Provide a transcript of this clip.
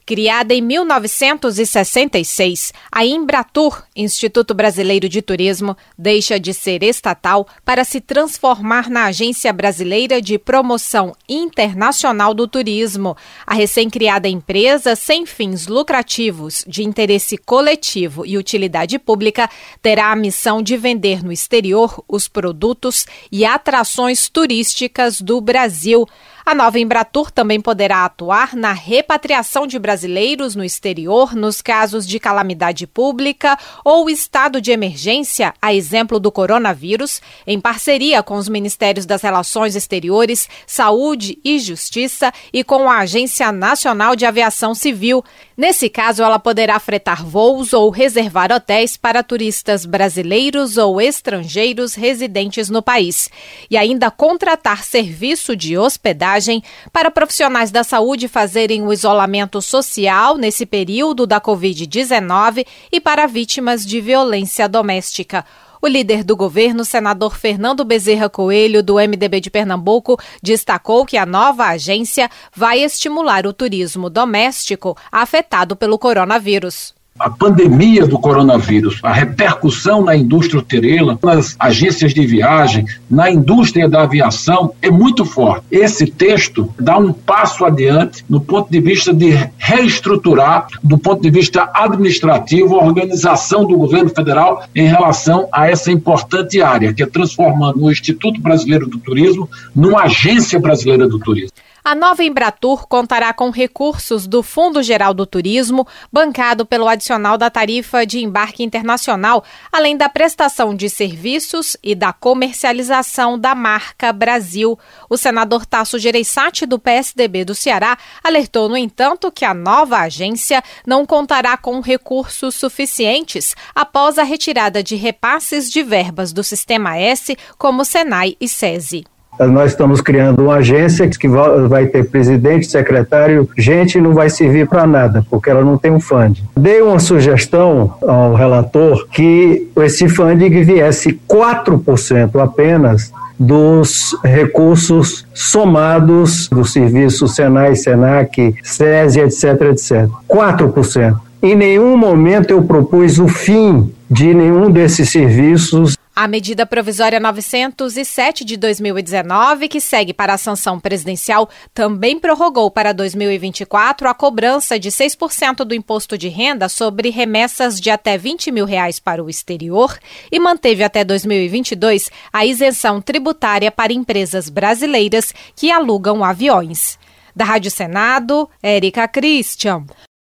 Criada em 1966, a Embratur, Instituto Brasileiro de Turismo, deixa de ser estatal para se transformar na Agência Brasileira de Promoção Internacional do Turismo. A recém-criada empresa, sem fins lucrativos, de interesse coletivo e utilidade pública, terá a missão de vender no exterior os produtos e atrações turísticas do Brasil. A nova Embratur também poderá atuar na repatriação de brasileiros no exterior nos casos de calamidade pública ou estado de emergência, a exemplo do coronavírus, em parceria com os Ministérios das Relações Exteriores, Saúde e Justiça e com a Agência Nacional de Aviação Civil. Nesse caso, ela poderá fretar voos ou reservar hotéis para turistas brasileiros ou estrangeiros residentes no país e ainda contratar serviço de hospedagem para profissionais da saúde fazerem o isolamento social nesse período da Covid-19 e para vítimas de violência doméstica. O líder do governo, senador Fernando Bezerra Coelho, do MDB de Pernambuco, destacou que a nova agência vai estimular o turismo doméstico afetado pelo coronavírus. A pandemia do coronavírus, a repercussão na indústria hoteleira, nas agências de viagem, na indústria da aviação é muito forte. Esse texto dá um passo adiante no ponto de vista de reestruturar, do ponto de vista administrativo, a organização do governo federal em relação a essa importante área, que é transformando o Instituto Brasileiro do Turismo numa Agência Brasileira do Turismo. A nova Embratur contará com recursos do Fundo Geral do Turismo, bancado pelo adicional da tarifa de embarque internacional, além da prestação de serviços e da comercialização da marca Brasil. O senador Tasso Gereissati, do PSDB do Ceará, alertou, no entanto, que a nova agência não contará com recursos suficientes após a retirada de repasses de verbas do Sistema S, como Senai e SESI. Nós estamos criando uma agência que vai ter presidente, secretário, gente não vai servir para nada, porque ela não tem um funding. Dei uma sugestão ao relator que esse funding viesse 4% apenas dos recursos somados do serviço Senai, Senac, SESI, etc, etc. 4%. Em nenhum momento eu propus o fim de nenhum desses serviços. A medida provisória 907 de 2019, que segue para a sanção presidencial, também prorrogou para 2024 a cobrança de 6% do imposto de renda sobre remessas de até R$20 mil para o exterior e manteve até 2022 a isenção tributária para empresas brasileiras que alugam aviões. Da Rádio Senado, Érica Christian.